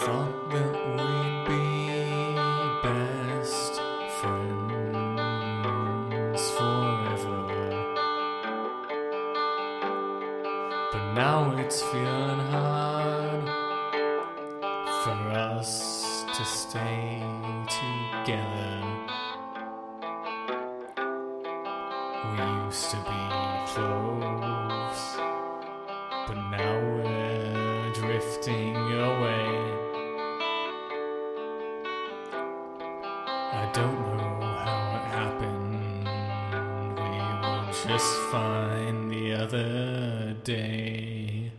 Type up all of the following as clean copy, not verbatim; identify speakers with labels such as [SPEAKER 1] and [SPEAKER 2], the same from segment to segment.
[SPEAKER 1] thought that we'd be best friends forever, but now it's feeling hard for us to stay together. We used to be close, but now we're drifting away. I don't know how it happened. We were just fine the other day.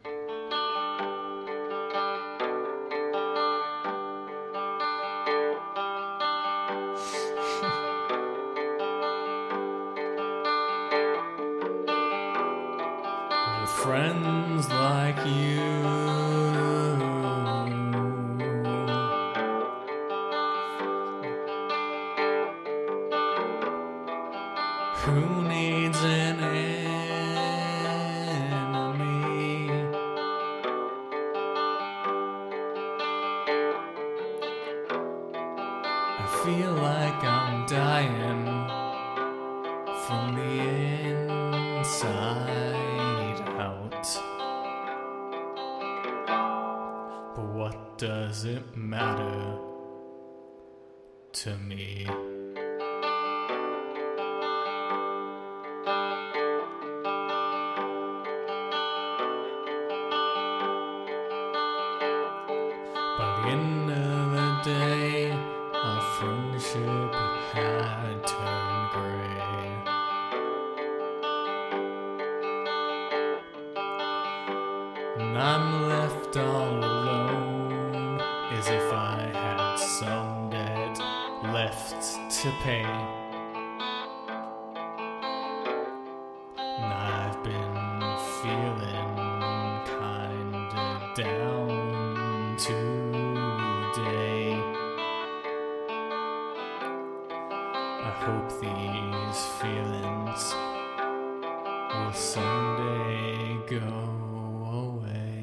[SPEAKER 1] With friends like you, who needs an enemy? I feel like I'm dying from the inside out. But what does it matter to me? By the end of the day, our friendship had turned gray. And I'm left all alone, as if I had some debt left to pay. And I've been feeling kinda down today. I hope these feelings will someday go away.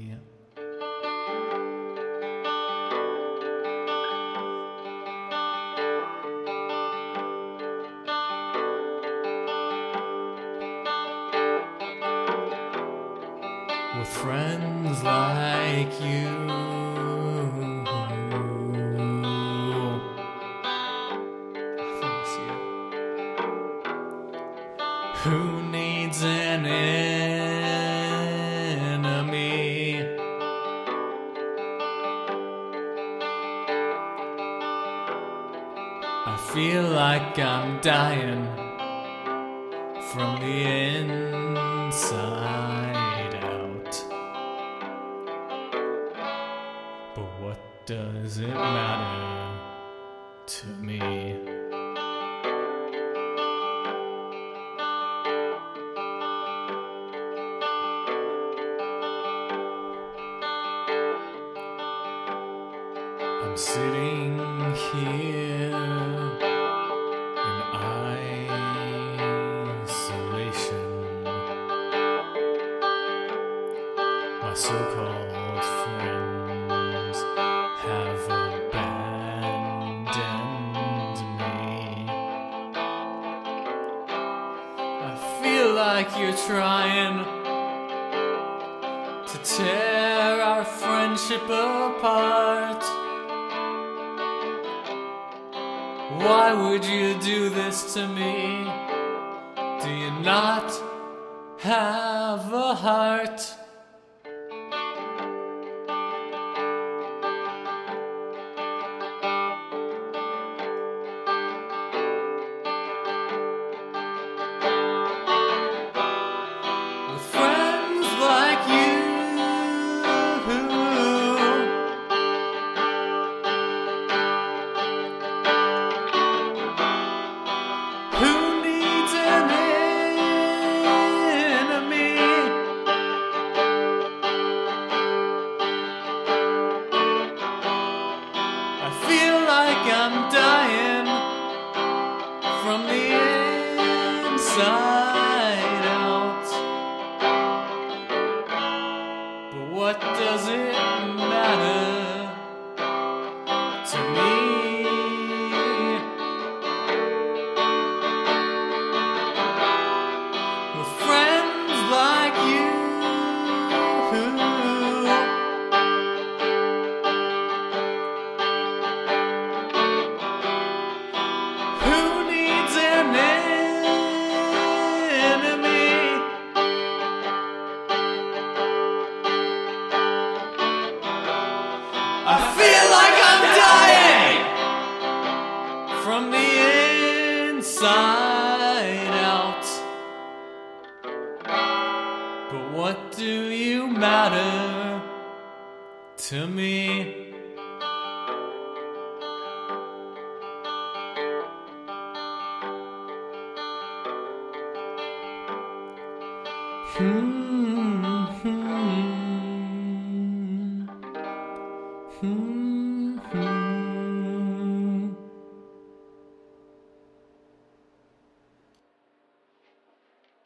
[SPEAKER 1] With friends like you, who needs an enemy? I feel like I'm dying from the inside out. But what does it matter to me? I'm sitting here in isolation. My so-called friends have abandoned me. I feel like you're trying to tear our friendship apart. Why would you do this to me? Do you not have a heart? With friends like you, who needs an enemy? I feel like I'm dying from the inside out. But what does it matter inside out. But what do you matter to me? Hmm.